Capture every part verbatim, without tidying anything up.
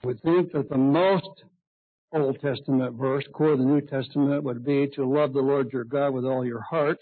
would think that the most Old Testament verse, core of the New Testament, would be to love the Lord your God with all your heart.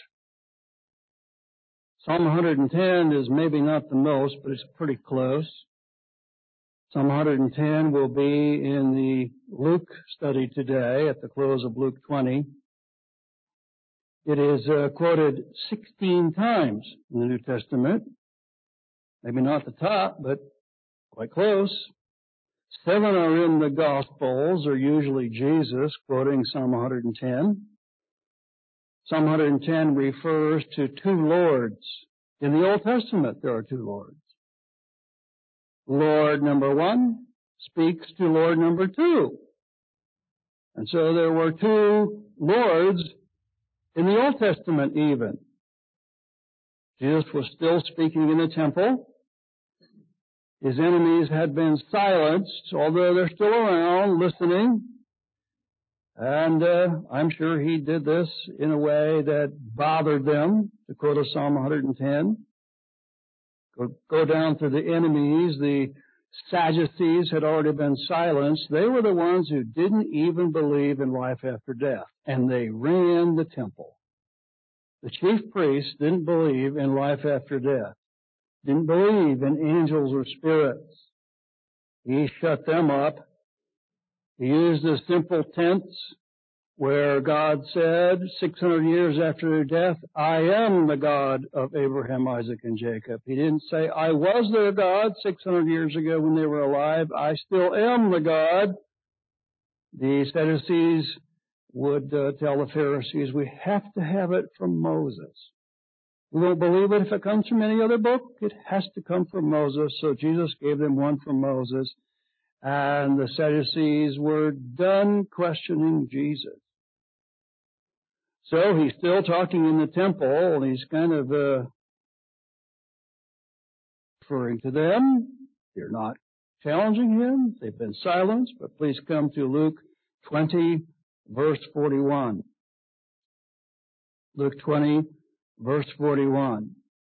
Psalm one hundred ten is maybe not the most, but it's pretty close. Psalm one hundred ten will be in the Luke study today at the close of Luke twenty. It is uh, quoted sixteen times in the New Testament. Maybe not the top, but quite close. Seven are in the Gospels, or usually Jesus quoting Psalm one hundred ten. Psalm one hundred ten refers to two Lords. In the Old Testament, there are two Lords. Lord number one speaks to Lord number two. And so there were two Lords in the Old Testament even. Jesus was still speaking in the temple. His enemies had been silenced, although they're still around listening. And uh, I'm sure he did this in a way that bothered them, to quote a Psalm one hundred ten. Go, go down through the enemies. The Sadducees had already been silenced. They were the ones who didn't even believe in life after death, and they ran the temple. The chief priests didn't believe in life after death, didn't believe in angels or spirits. He shut them up. He used a simple tense where God said, six hundred years after their death, I am the God of Abraham, Isaac, and Jacob. He didn't say, I was their God six hundred years ago when they were alive. I still am the God. The Sadducees would uh, tell the Pharisees, we have to have it from Moses. We won't believe it if it comes from any other book. It has to come from Moses. So Jesus gave them one from Moses. And the Sadducees were done questioning Jesus. So he's still talking in the temple, and he's kind of uh, referring to them. They're not challenging him. They've been silenced. But please come to Luke twenty, verse forty-one. Luke twenty, verse forty-one.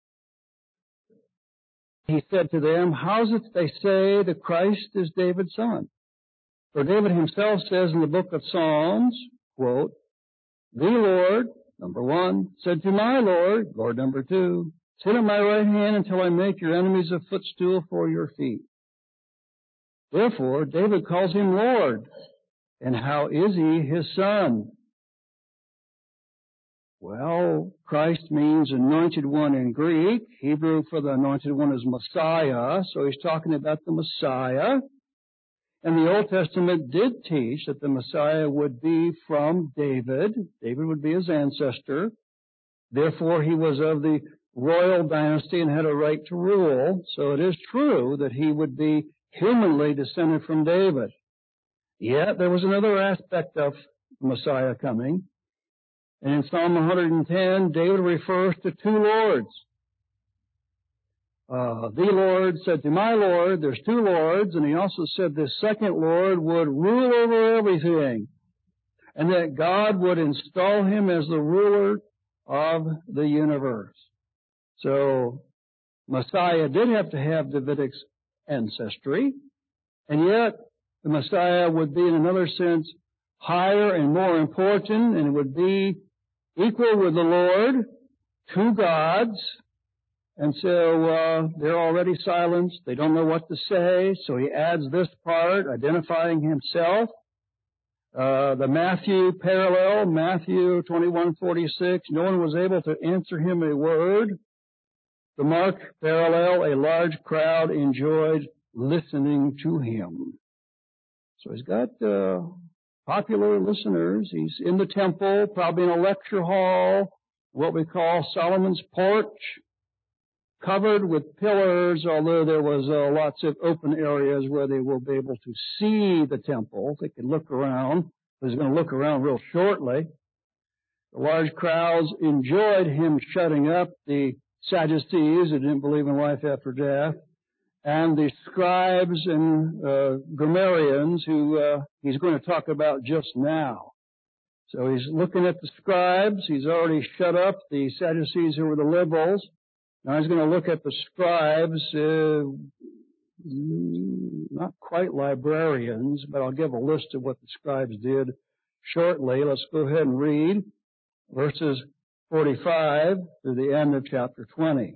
He said to them, how is it they say the Christ is David's son? For David himself says in the book of Psalms, quote, the Lord, number one, said to my Lord, Lord number two, sit at my right hand until I make your enemies a footstool for your feet. Therefore, David calls him Lord. And how is he his son? Well, Christ means anointed one in Greek. Hebrew for the anointed one is Messiah. So he's talking about the Messiah. And the Old Testament did teach that the Messiah would be from David. David would be his ancestor. Therefore, he was of the royal dynasty and had a right to rule. So it is true that he would be humanly descended from David. Yet there was another aspect of Messiah coming. And in Psalm one hundred ten, David refers to two Lords. Uh, the Lord said to my Lord, there's two Lords, and he also said this second Lord would rule over everything, and that God would install him as the ruler of the universe. So Messiah did have to have Davidic ancestry, and yet the Messiah would be in another sense higher and more important, and it would be equal with the Lord, two gods. And so uh, they're already silenced. They don't know what to say. So he adds this part, identifying himself. Uh, the Matthew parallel, Matthew twenty-one forty-six, no one was able to answer him a word. The Mark parallel, a large crowd enjoyed listening to him. So he's got uh, popular listeners. He's in the temple, probably in a lecture hall, what we call Solomon's porch, covered with pillars, although there was uh, lots of open areas where they will be able to see the temple. They could look around. He's going to look around real shortly. The large crowds enjoyed him shutting up the Sadducees who didn't believe in life after death, and the scribes and uh, grammarians who uh, he's going to talk about just now. So he's looking at the scribes. He's already shut up the Sadducees who were the liberals. Now he's going to look at the scribes, uh, not quite librarians, but I'll give a list of what the scribes did shortly. Let's go ahead and read verses forty-five through the end of chapter twenty.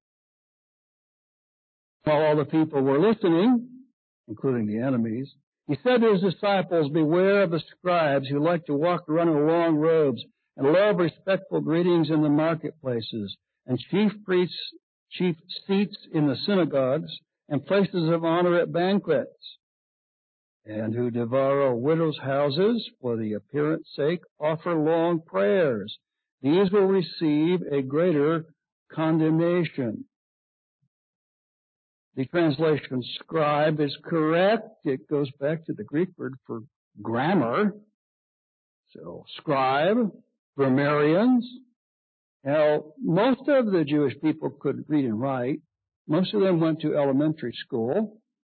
While all the people were listening, including the enemies, he said to his disciples, "Beware of the scribes who like to walk around in long robes and love respectful greetings in the marketplaces and chief priests, chief seats in the synagogues and places of honor at banquets, and who devour widows' houses for the appearance sake, offer long prayers. These will receive a greater condemnation." The translation scribe is correct. It goes back to the Greek word for grammar. So scribe, grammarians. Now, most of the Jewish people could read and write. Most of them went to elementary school.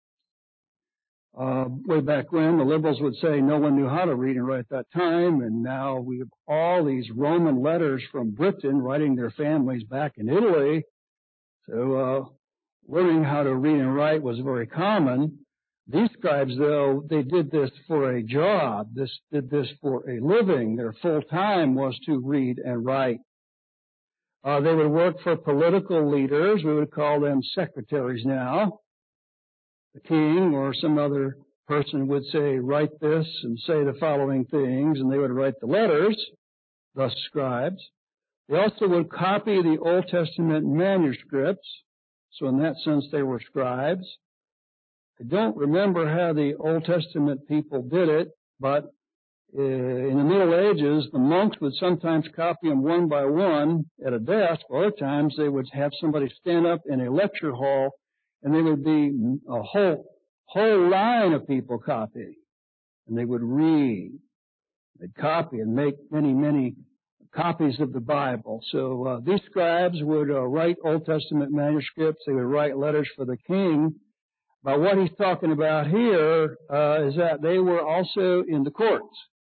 Uh, way back when, the liberals would say no one knew how to read and write at that time, and now we have all these Roman letters from Britain writing their families back in Italy. So uh, learning how to read and write was very common. These scribes, though, they did this for a job. This did this for a living. Their full time was to read and write. Uh, they would work for political leaders. We would call them secretaries now. The king or some other person would say, write this and say the following things, and they would write the letters, thus scribes. They also would copy the Old Testament manuscripts, so in that sense they were scribes. I don't remember how the Old Testament people did it, but uh, in the Middle Ages, the monks would sometimes copy them one by one at a desk. Other times they would have somebody stand up in a lecture hall, and there would be a whole whole line of people copy, and they would read. They'd copy and make many, many copies of the Bible. So uh, these scribes would uh, write Old Testament manuscripts. They would write letters for the king. But what he's talking about here uh, is that they were also in the courts.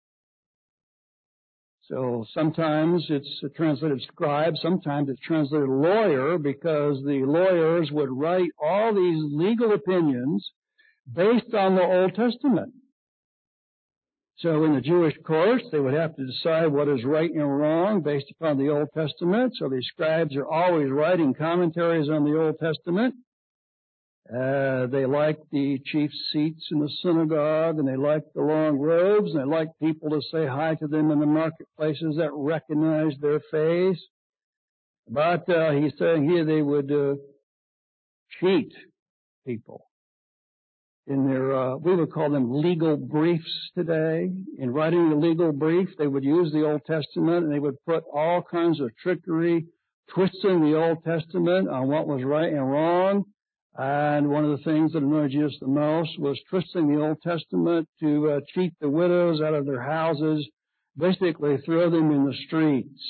So sometimes it's translated scribe, sometimes it's translated lawyer, because the lawyers would write all these legal opinions based on the Old Testament. So in the Jewish courts, they would have to decide what is right and wrong based upon the Old Testament. So these scribes are always writing commentaries on the Old Testament. Uh, they liked the chief seats in the synagogue, and they liked the long robes, and they liked people to say hi to them in the marketplaces that recognized their face. But uh, he's saying here they would uh, cheat people in their, uh, we would call them legal briefs today. In writing the legal brief, they would use the Old Testament, and they would put all kinds of trickery, twisting the Old Testament on what was right and wrong. And one of the things that annoyed Jesus the most was twisting the Old Testament to uh, cheat the widows out of their houses, basically throw them in the streets.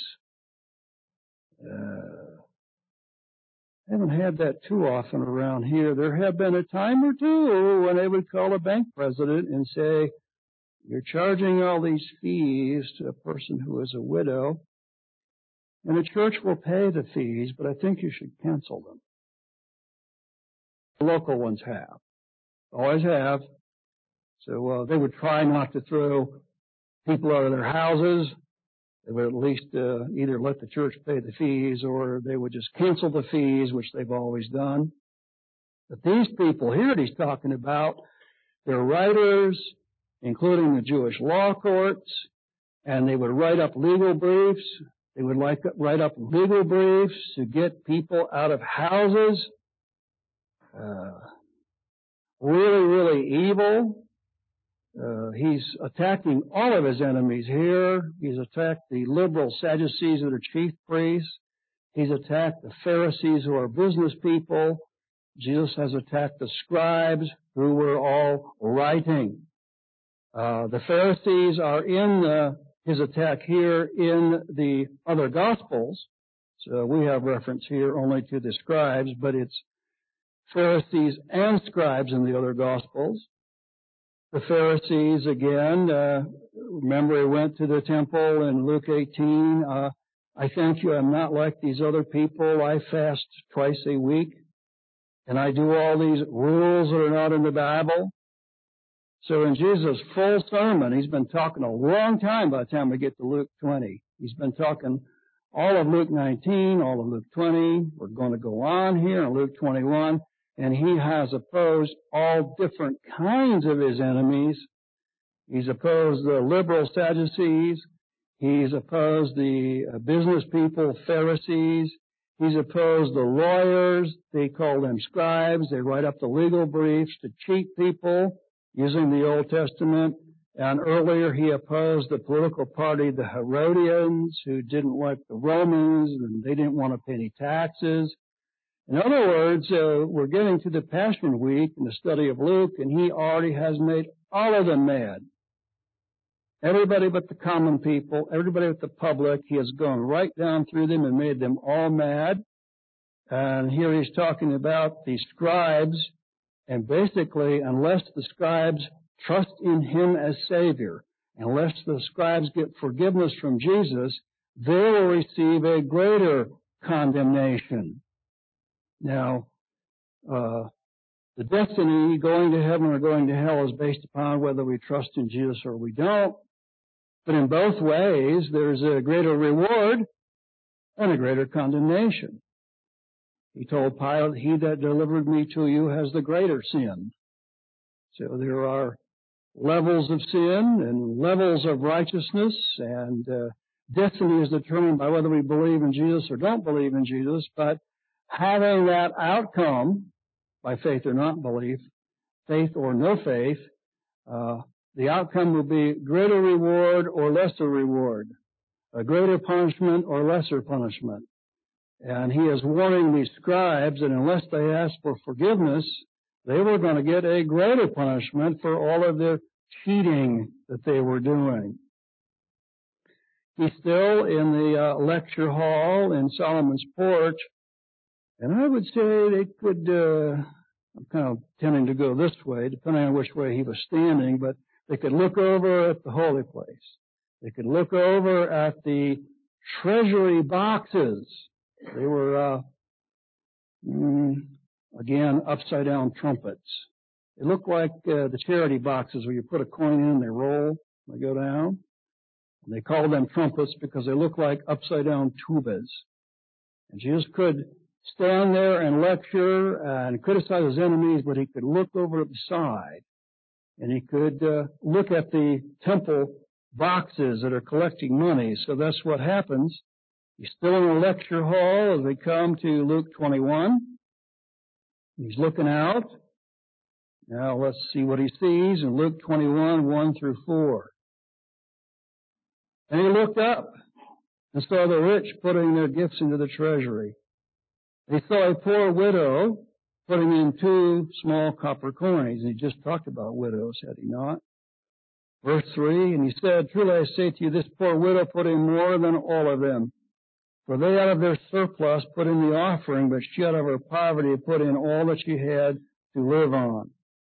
Uh, I haven't had that too often around here. There have been a time or two when they would call a bank president and say, "You're charging all these fees to a person who is a widow, and the church will pay the fees, but I think you should cancel them." The local ones have. Always have. So uh, they would try not to throw people out of their houses. They would at least uh, either let the church pay the fees, or they would just cancel the fees, which they've always done. But these people here that he's talking about, they're writers, including the Jewish law courts, and they would write up legal briefs. They would like write up legal briefs to get people out of houses. Uh, really, really evil. Uh, he's attacking all of his enemies here. He's attacked the liberal Sadducees that are chief priests. He's attacked the Pharisees who are business people. Jesus has attacked the scribes who were all writing. Uh, the Pharisees are in uh, his attack here in the other Gospels. So we have reference here only to the scribes, but it's Pharisees and scribes in the other Gospels. The Pharisees, again, uh, remember he went to the temple in Luke eighteen. Uh, I thank you, I'm not like these other people. I fast twice a week. and I do all these rules that are not in the Bible. So in Jesus' full sermon, he's been talking a long time by the time we get to Luke twenty. He's been talking all of Luke nineteen, all of Luke twenty. We're going to go on here in Luke twenty-one, and he has opposed all different kinds of his enemies. He's opposed the liberal Sadducees. He's opposed the uh, business people, Pharisees. He's opposed the lawyers. They call them scribes. They write up the legal briefs to cheat people using the Old Testament. And earlier he opposed the political party, the Herodians, who didn't like the Romans and they didn't want to pay any taxes. In other words, uh, we're getting to the Passion Week in the study of Luke, and he already has made all of them mad. Everybody but the common people, everybody but the public, he has gone right down through them and made them all mad. And here he's talking about the scribes, and basically, unless the scribes trust in him as Savior, unless the scribes get forgiveness from Jesus, they will receive a greater condemnation. Now, uh, the destiny, going to heaven or going to hell, is based upon whether we trust in Jesus or we don't. But in both ways, there's a greater reward and a greater condemnation. He told Pilate, he that delivered me to you has the greater sin. So there are levels of sin and levels of righteousness, and uh, destiny is determined by whether we believe in Jesus or don't believe in Jesus. But having that outcome, by faith or not belief, faith or no faith, uh, the outcome will be greater reward or lesser reward, a greater punishment or lesser punishment. And he is warning these scribes that unless they ask for forgiveness, they were going to get a greater punishment for all of their cheating that they were doing. He's still in the uh, lecture hall in Solomon's porch, and I would say they could, uh, I'm kind of tending to go this way, depending on which way he was standing, but they could look over at the holy place. They could look over at the treasury boxes. They were, uh, mm, again, upside-down trumpets. They look like uh, the charity boxes where you put a coin in, they roll, they go down. And they call them trumpets because they look like upside-down tubas. And Jesus could stand there and lecture and criticize his enemies, but he could look over at the side. And he could uh, look at the temple boxes that are collecting money. So that's what happens. He's still in the lecture hall as we come to Luke twenty-one. He's looking out. Now let's see what he sees in Luke twenty-one, one through four. And he looked up and saw the rich putting their gifts into the treasury. He saw a poor widow putting in two small copper coins. He just talked about widows, had he not? Verse three, and he said, truly I say to you, this poor widow put in more than all of them. For they out of their surplus put in the offering, but she out of her poverty put in all that she had to live on.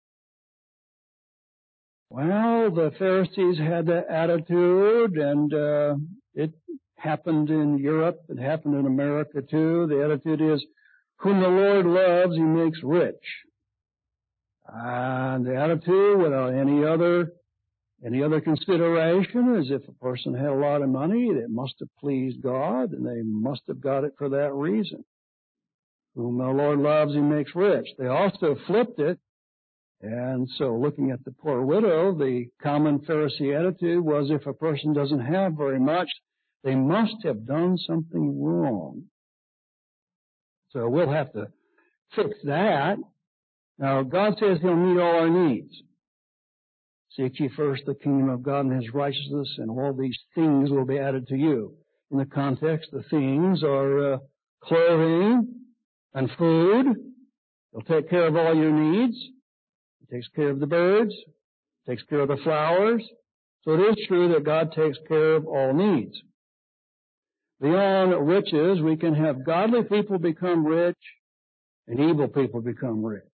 Well, the Pharisees had that attitude, and uh, it happened in Europe. It happened in America, too. The attitude is, whom the Lord loves, he makes rich. And the attitude, without any other any other consideration, is if a person had a lot of money, it must have pleased God, and they must have got it for that reason. Whom the Lord loves, he makes rich. They also flipped it. And so looking at the poor widow, the common Pharisee attitude was if a person doesn't have very much, they must have done something wrong. So we'll have to fix that. Now, God says he'll meet all our needs. Seek ye first the kingdom of God and his righteousness, and all these things will be added to you. In the context, the things are uh, clothing and food. He'll take care of all your needs. He takes care of the birds, takes care of the flowers. So it is true that God takes care of all needs. Beyond riches, we can have godly people become rich and evil people become rich.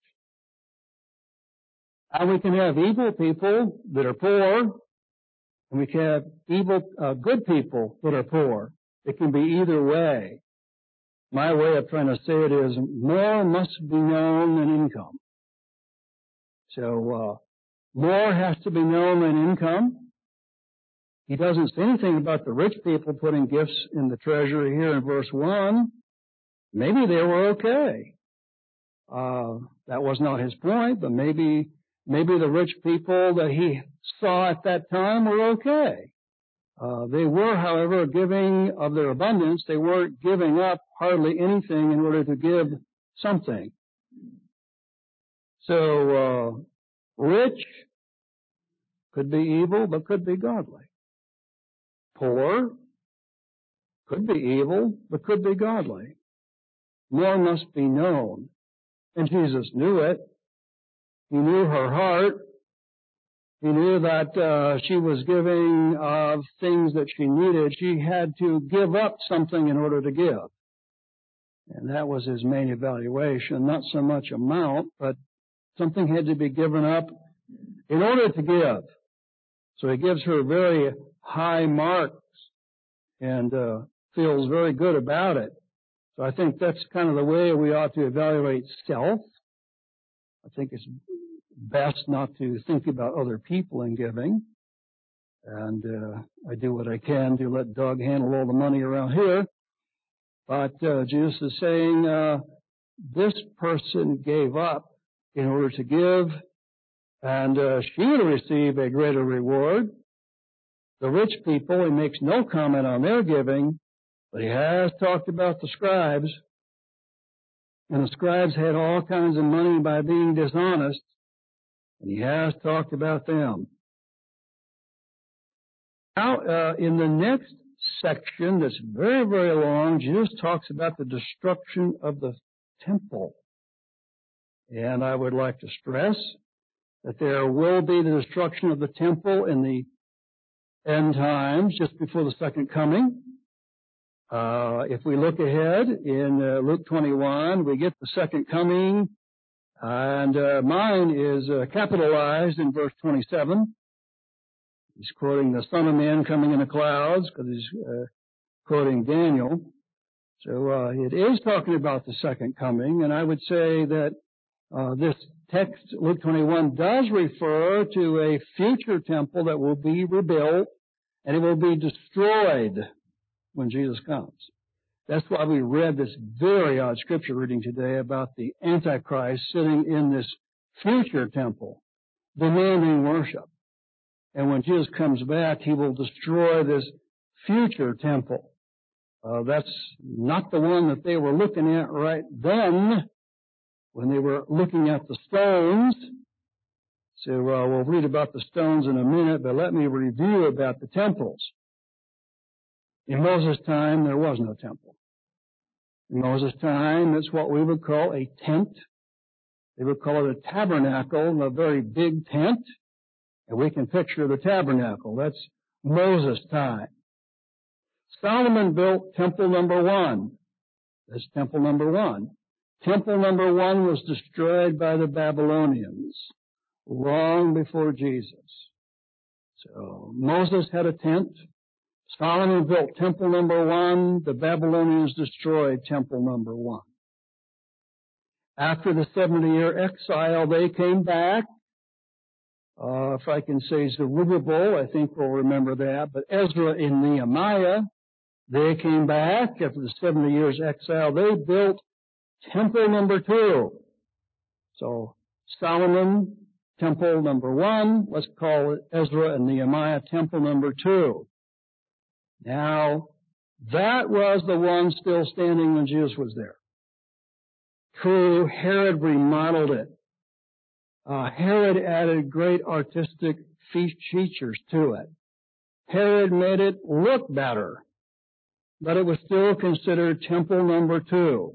And we can have evil people that are poor, and we can have evil, uh, good people that are poor. It can be either way. My way of trying to say it is more must be known than income. So, uh, more has to be known than income. He doesn't say anything about the rich people putting gifts in the treasury here in verse one. Maybe they were okay. Uh, that was not his point, but maybe, maybe the rich people that he saw at that time were okay. Uh, they were, however, giving of their abundance. They weren't giving up hardly anything in order to give something. So, uh, rich could be evil, but could be godly. Poor could be evil, but could be godly. More must be known. And Jesus knew it. He knew her heart. He knew that uh, she was giving of uh, things that she needed. She had to give up something in order to give. And that was his main evaluation, not so much amount, but something had to be given up in order to give. So he gives her very high marks and uh, feels very good about it. So I think that's kind of the way we ought to evaluate self. I think it's best not to think about other people in giving. And uh, I do what I can to let Doug handle all the money around here. But uh, Jesus is saying uh, this person gave up in order to give, and uh, she will receive a greater reward. The rich people, he makes no comment on their giving, but he has talked about the scribes. And the scribes had all kinds of money by being dishonest, and he has talked about them. Now, uh, in the next section that's very, very long, Jesus talks about the destruction of the temple. And I would like to stress that there will be the destruction of the temple in the end times, just before the second coming. Uh, if we look ahead in uh, Luke twenty-one, we get the second coming, and uh, mine is uh, capitalized in verse twenty-seven. He's quoting the Son of Man coming in the clouds, because he's uh, quoting Daniel. So uh, it is talking about the second coming, and I would say that uh, this text, Luke twenty-one, does refer to a future temple that will be rebuilt, and it will be destroyed when Jesus comes. That's why we read this very odd scripture reading today about the Antichrist sitting in this future temple, demanding worship. And when Jesus comes back, he will destroy this future temple. Uh, that's not the one that they were looking at right then when they were looking at the stones. So uh, we'll read about the stones in a minute, but let me review about the temples. In Moses' time, there was no temple. In Moses' time, it's what we would call a tent. They would call it a tabernacle, a very big tent. And we can picture the tabernacle. That's Moses' time. Solomon built temple number one. That's temple number one. Temple number one was destroyed by the Babylonians long before Jesus. So Moses had a tent. Solomon built temple number one. The Babylonians destroyed temple number one. After the seventy-year exile, they came back. Uh, if I can say Zerubbabel, I think we'll remember that. But Ezra and Nehemiah, they came back after the seventy years exile. They built temple number two. So Solomon, temple number one. Let's call it Ezra and Nehemiah, temple number two. Now, that was the one still standing when Jesus was there. True, Herod remodeled it. Uh, Herod added great artistic features to it. Herod made it look better, but it was still considered temple number two.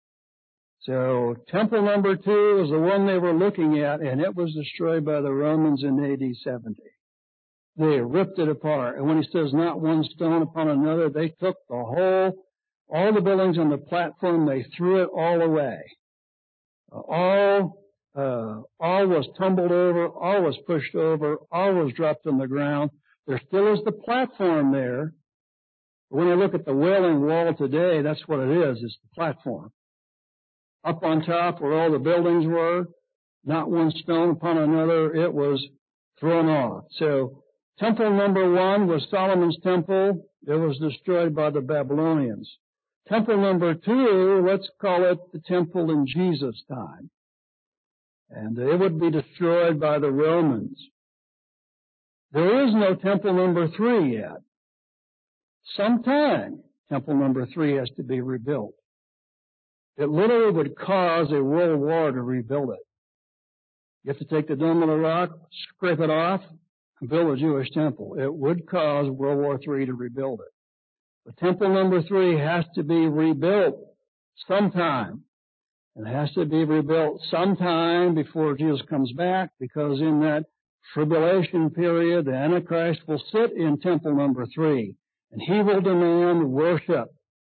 So temple number two is the one they were looking at, and it was destroyed by the Romans in A D seventy. They ripped it apart. And when he says not one stone upon another, they took the whole, all the buildings on the platform, they threw it all away. Uh, all, uh, all was tumbled over, all was pushed over, all was dropped on the ground. There still is the platform there, When you look at the Wailing Wall today, that's what it is. It's the platform. Up on top where all the buildings were, not one stone upon another, it was thrown off. So temple number one was Solomon's temple. It was destroyed by the Babylonians. Temple number two, let's call it the temple in Jesus' time. And it would be destroyed by the Romans. There is no temple number three yet. Sometime temple number three has to be rebuilt. It literally would cause a world war to rebuild it. You have to take the Dome of the Rock, scrape it off, and build a Jewish temple. It would cause World War Three to rebuild it. But temple number three has to be rebuilt sometime. It has to be rebuilt sometime before Jesus comes back, because in that tribulation period, the Antichrist will sit in temple number three, and he will demand worship.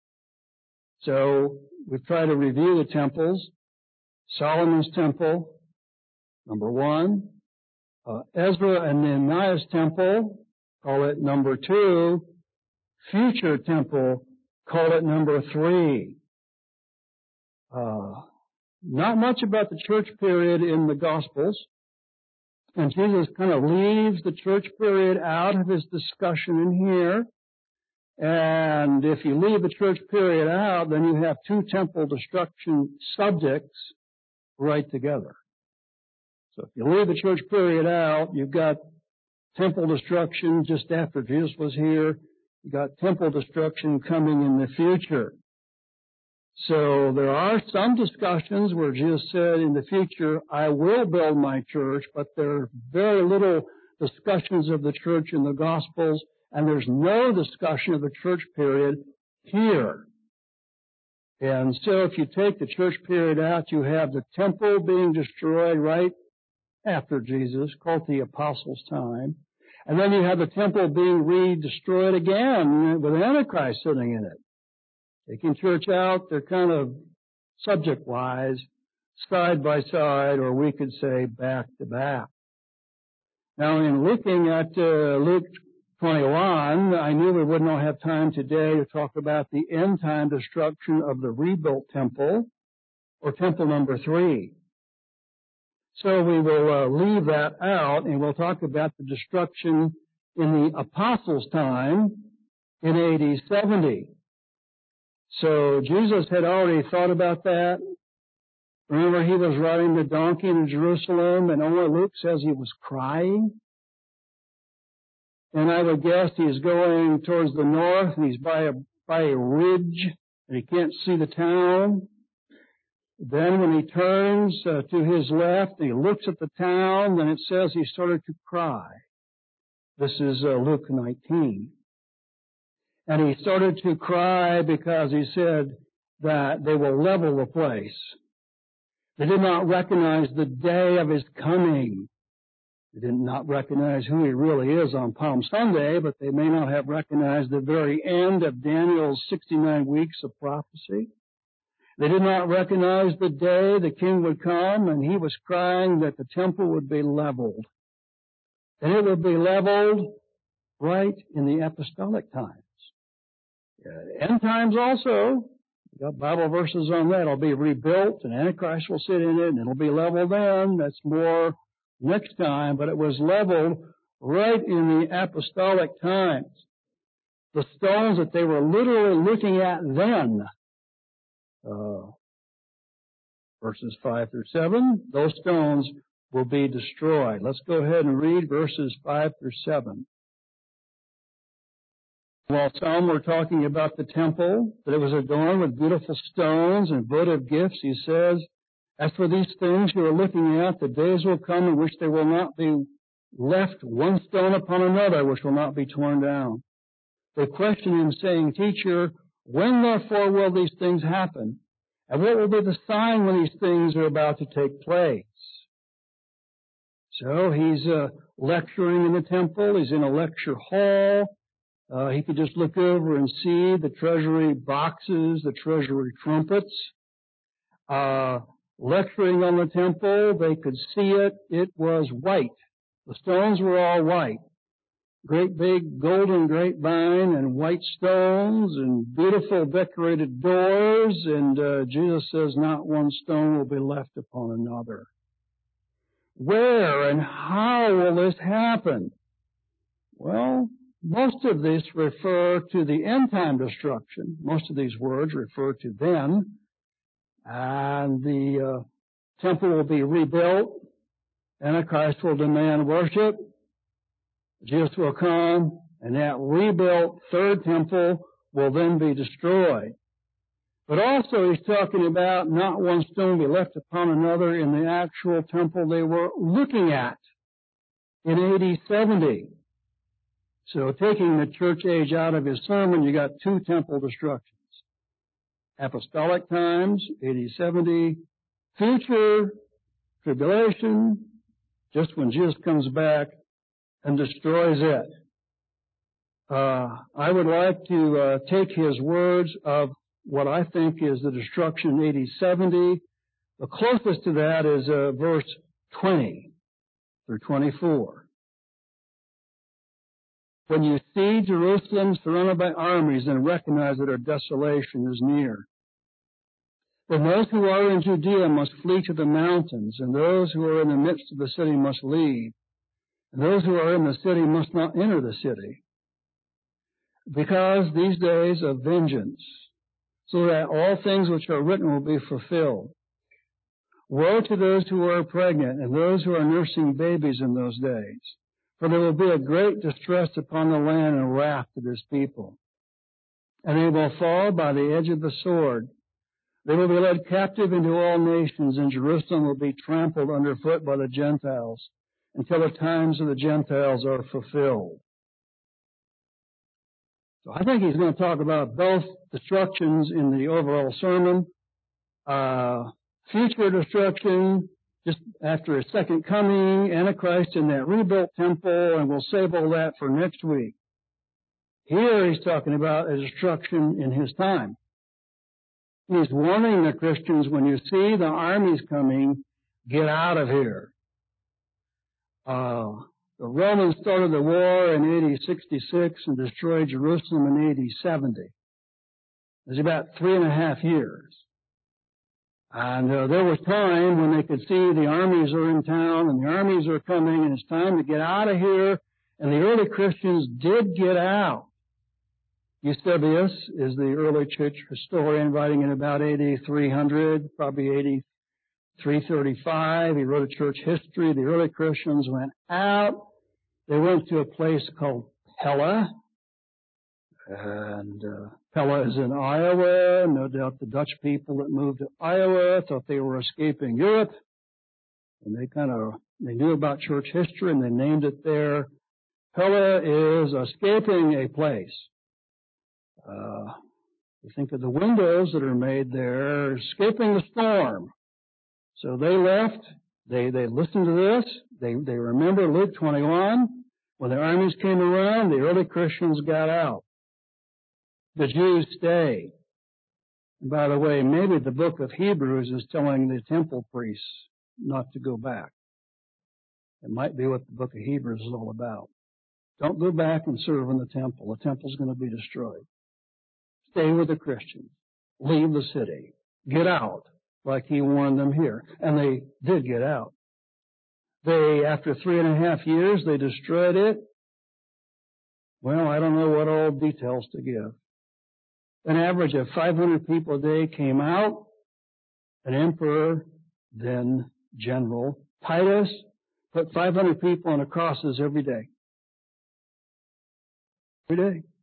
So we've tried to review the temples. Solomon's temple, number one. Uh, Ezra and Nehemiah's temple, call it number two. Future temple, call it number three. Uh, not much about the church period in the Gospels. And Jesus kind of leaves the church period out of his discussion in here. And if you leave the church period out, then you have two temple destruction subjects right together. So if you leave the church period out, you've got temple destruction just after Jesus was here. You've got temple destruction coming in the future. So there are some discussions where Jesus said in the future, I will build my church, but there are very little discussions of the church in the Gospels, and there's no discussion of the church period here. And so if you take the church period out, you have the temple being destroyed right after Jesus, called the Apostles' time. And then you have the temple being re-destroyed again with Antichrist sitting in it. Taking church out, they're kind of subject-wise, side by side, or we could say back to back. Now, in looking at uh, Luke twenty-one, I knew we would not have time today to talk about the end-time destruction of the rebuilt temple, or temple number three. So we will uh, leave that out, and we'll talk about the destruction in the Apostles' time in A D seventy. So Jesus had already thought about that. Remember, he was riding the donkey in Jerusalem, and only Luke says he was crying. And I would guess he's going towards the north, and he's by a, by a ridge, and he can't see the town. Then when he turns uh, to his left, and he looks at the town, then it says he started to cry. This is uh, Luke nineteen. And he started to cry because he said that they will level the place. They did not recognize the day of his coming. They did not recognize who he really is on Palm Sunday, but they may not have recognized the very end of Daniel's sixty-nine weeks of prophecy. They did not recognize the day the king would come, and he was crying that the temple would be leveled. And it would be leveled right in the apostolic times. Uh, end times also, we've got Bible verses on that. It'll be rebuilt, and Antichrist will sit in it, and it'll be leveled then. That's more next time, but it was leveled right in the apostolic times. The stones that they were literally looking at then, uh, verses five through seven, those stones will be destroyed. Let's go ahead and read verses five through seven. While some were talking about the temple, that it was adorned with beautiful stones and votive gifts, he says, as for these things you are looking at, the days will come in which there will not be left one stone upon another, which will not be torn down. They questioned him, saying, Teacher, when therefore will these things happen? And what will be the sign when these things are about to take place? So he's uh, lecturing in the temple. He's in a lecture hall. Uh, he could just look over and see the treasury boxes, the treasury trumpets. Uh, lecturing on the temple, they could see it. It was white. The stones were all white. great big golden grapevine and white stones and beautiful decorated doors, and uh, Jesus says not one stone will be left upon another. Where and how will this happen? Well, most of this refer to the end time destruction. Most of these words refer to then, and the uh, temple will be rebuilt. Antichrist will demand worship. Jesus will come, and that rebuilt third temple will then be destroyed. But also he's talking about not one stone be left upon another in the actual temple they were looking at in A D seventy. So taking the church age out of his sermon, you got two temple destructions. Apostolic times, A D seventy, future tribulation, just when Jesus comes back and destroys it. Uh, I would like to uh, take his words of what I think is the destruction in A D seventy. The closest to that is uh, verse twenty through twenty-four. When you see Jerusalem surrounded by armies and recognize that her desolation is near, then those who are in Judea must flee to the mountains, and those who are in the midst of the city must leave, and those who are in the city must not enter the city, because these days of vengeance, so that all things which are written will be fulfilled. Woe to those who are pregnant and those who are nursing babies in those days, for there will be a great distress upon the land and wrath to this people. And they will fall by the edge of the sword. They will be led captive into all nations, and Jerusalem will be trampled underfoot by the Gentiles until the times of the Gentiles are fulfilled. So I think he's going to talk about both destructions in the overall sermon. Uh, future destruction, just after his second coming, Antichrist in that rebuilt temple, and we'll save all that for next week. Here he's talking about a destruction in his time. He's warning the Christians, when you see the armies coming, get out of here. Uh, the Romans started the war in A D sixty-six and destroyed Jerusalem in A D seventy. It was about three and a half years. And uh, there was time when they could see the armies are in town and the armies are coming and it's time to get out of here. And the early Christians did get out. Eusebius is the early church historian, writing in about A D three hundred, probably A D three thirty-five. He wrote a church history. The early Christians went out. They went to a place called Pella. And uh, Pella is in Iowa. No doubt the Dutch people that moved to Iowa thought they were escaping Europe. And they kind of, they knew about church history and they named it there. Pella is escaping a place. Uh, you think of the windows that are made there, escaping the storm. So they left. They they listened to this. They they remember Luke twenty-one. When the armies came around, the early Christians got out. The Jews stayed. And by the way, maybe the book of Hebrews is telling the temple priests not to go back. It might be what the book of Hebrews is all about. Don't go back and serve in the temple. The temple's going to be destroyed. Stay with the Christians. Leave the city. Get out, like he warned them here. And they did get out. They, after three and a half years, they destroyed it. Well, I don't know what all details to give. An average of five hundred people a day came out. An emperor, then General Titus, put five hundred people on the crosses every day. Every day.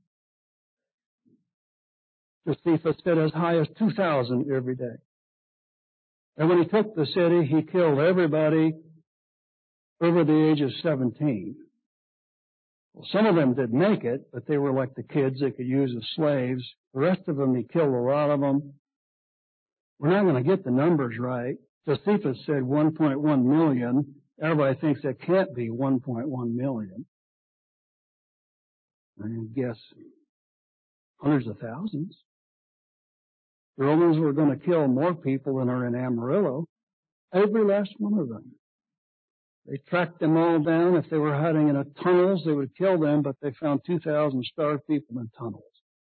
Josephus said as high as two thousand every day. And when he took the city, he killed everybody over the age of seventeen. Well, some of them did make it, but they were like the kids they could use as slaves. The rest of them, he killed a lot of them. We're not going to get the numbers right. Josephus said one point one million. Everybody thinks that can't be one point one million. I guess hundreds of thousands. The Romans were going to kill more people than are in Amarillo. Every last one of them. They tracked them all down. If they were hiding in the tunnels, they would kill them, but they found two thousand starved people in tunnels.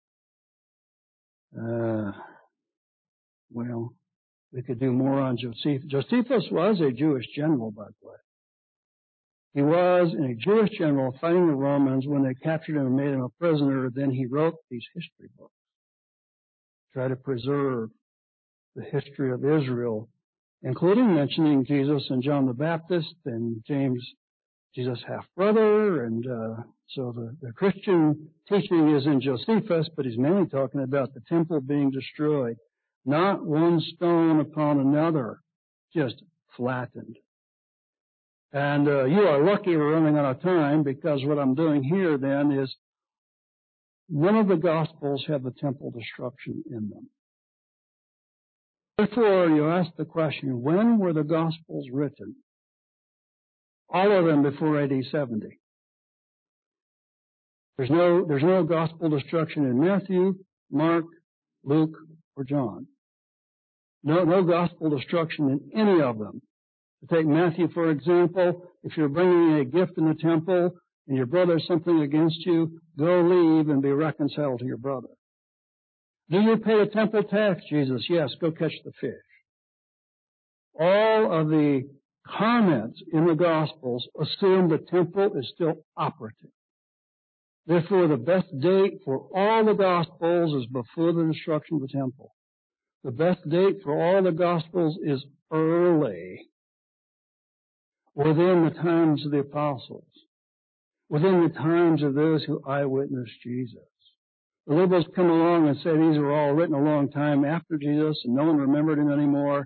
Uh, well, we could do more on Josephus. Josephus was a Jewish general, by the way. He was a Jewish general fighting the Romans. When they captured him and made him a prisoner, then he wrote these history books. Try to preserve the history of Israel, including mentioning Jesus and John the Baptist and James, Jesus' half-brother. And uh, so the, the Christian teaching is in Josephus, but he's mainly talking about the temple being destroyed. Not one stone upon another, just flattened. And uh, you are lucky we're running out of time, because what I'm doing here then is none of the Gospels have the temple destruction in them. Therefore, you ask the question, when were the Gospels written? All of them before A D seventy. There's no, there's no Gospel destruction in Matthew, Mark, Luke, or John. No, no Gospel destruction in any of them. To take Matthew, for example, if you're bringing a gift in the temple and your brother has something against you, go leave and be reconciled to your brother. Do you pay a temple tax, Jesus? Yes, go catch the fish. All of the comments in the Gospels assume the temple is still operative. Therefore, the best date for all the Gospels is before the destruction of the temple. The best date for all the Gospels is early, within the times of the apostles, within the times of those who eyewitnessed Jesus. The liberals come along and say these were all written a long time after Jesus and no one remembered him anymore.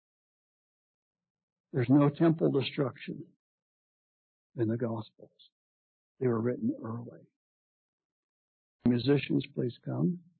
There's no temple destruction in the Gospels. They were written early. Musicians, please come.